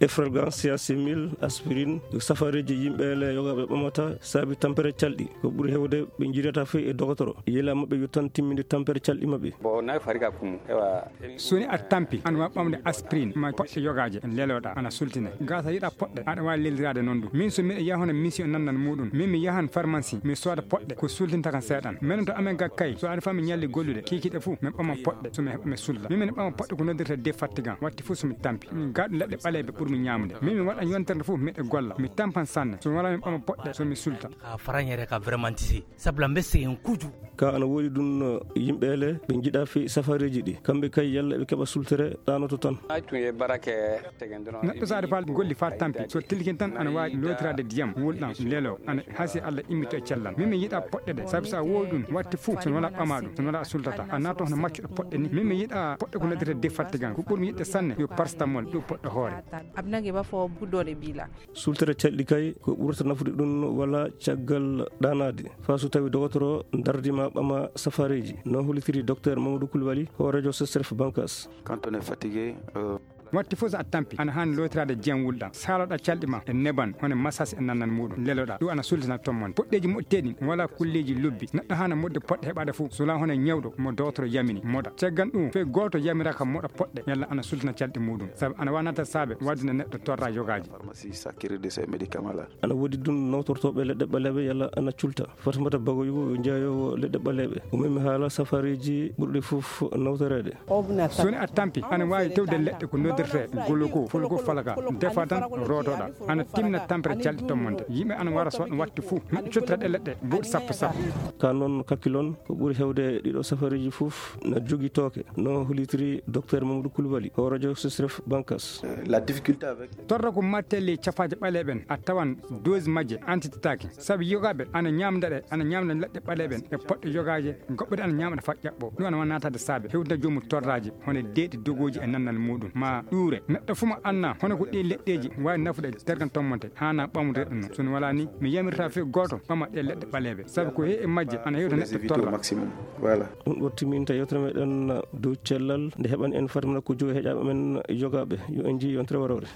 Efferalgan simil aspirine safareji yimɓe le yogaɓe ɓamata saabi tampere calɗi ko ɓuuri hewde ɓe jirata fe e dogotoro yela mabɓe yo tan timminde tampere calɗi mabɓe bo nayi fariga kum hewa soni a tampi an wa ɓamde aspirine ma poɗɗe yogaje leloɗa ana sultine gasa yiɗa poɗɗe aɗa wawi leldirade noon du min so miɗa yaha hono mission nandan muɗum min mi yahan pharmacie mi soda poɗɗe ko sultinta kan seeɗan minen to amen gakkay so aɗa fami ñalli gollude kikiɗe fou min ɓama poɗɗe somi heɓa mi sulta min ɓama poɗɗe ko noddirta défattigant watti fou somi tampi min gaɗo leɗɗe ɓaleɓe ɓuurmi ñamude min mi waɗa yontere fou miɗe golla mi tampan sanne so wala min ɓama poɗɗe somi sulta ka farañere ka vraiment tisi sabla mbesse en kuju ka ana woodi ɗum yimɓele ɓe jiiɗa fi safareji ɗi kamɓe kay yalla ɓe keɓa sultere ɗanoto tan neɗɗo saade fal golli fa tampi so tilkin tan ana wawi lotirade ndiyam wulɗam lelo ana haasi Allah immito e cellal min mi yiiɗa poɗɗe ɗe saabi sa wowi ɗum watti fou sono wala ɓama ɗum sono wala a sultata a nato hono maccuɗo poɗɗe ni min mi yiiɗa poɗɗe ko noddirte défattigant ko ɓuurmi yiɗde sanne yo paracetamol ɗo poɗɗo hoore sultere calɗi kay ko ɓurata nafude ɗum walla caggal ɗanade fa so tawi dogotoro dardima ɓama safareji no hollitiri docteur Mamadou Coulibaly ko radio SESREF Bankas. Quand on est fatigué watti fof so a tampi ana hani lotirade jiyam wulɗam saloɗa calɗi ma e neban hono massage e nannan muɗum leloɗa ɗum ana sultina tommon poɗɗeji moƴƴteɗi wala kulleji lobbi neɗɗo hana moɗde poɗɗe heɓade fou sola hono ñawɗo mo dotoro yamini moɗa caggan ɗum fe goto yamira kam moɗa poɗɗe yalla ana sultina calɗi muɗum saabu ana wanata saabe waddina neɗɗo torra yogaji ana woodi ɗum nawtortoɓe leɗɗe ɓaleɓe yalla ana culta fatamata bagoyo jeeyowo leɗɗe ɓaleɓe o mimi haala safariji ɓurɗi foof nawtorede soni a tampi ana wawi tewde leɗɗe ko noddir goloko fulko falaka defa tan rotoɗa ana timna tampere calɗi tommonde yimɓe ana wara so watti fou neɗɗo cottiraɗe leɗɗe boɗi sappo ka noon kakkilon ko ɓuuri hewde ɗiɗo safariji foof na jogui tooke no hollitiri docteur Mamadou Coulibaly o radio SESREF Bankas. La difficulté avec torra ko mattelle cafaje ɓaleɓen a tawan dose majje antitataki saabi yogaɓe ana ñamda leɗɗe ɓaleɓen e poɗɗe yogaje goɓɓe ana ñamda fa ƴaɓɓo ɗum ana wannatade saabe hewda jomum torraji hono deeɗi dogoji e nannal muɗum ma ɗuure neɗɗo fuma anna hono ko ɗi leɗɗeji wawi nafude tergan tommonte hana ɓamude ɗum sono wala ni mi yamirta fe goto ɓama ɗe leɗɗe ɓaleɓe saabu ko he e majje ana hewta neɗɗo torra maximum voilà ɗum ɗo timminta yewtere meɗen dow cellal nde heɓani en fatamana ko jogi heeƴaɓe men yogaɓe yo en jii yontere warore.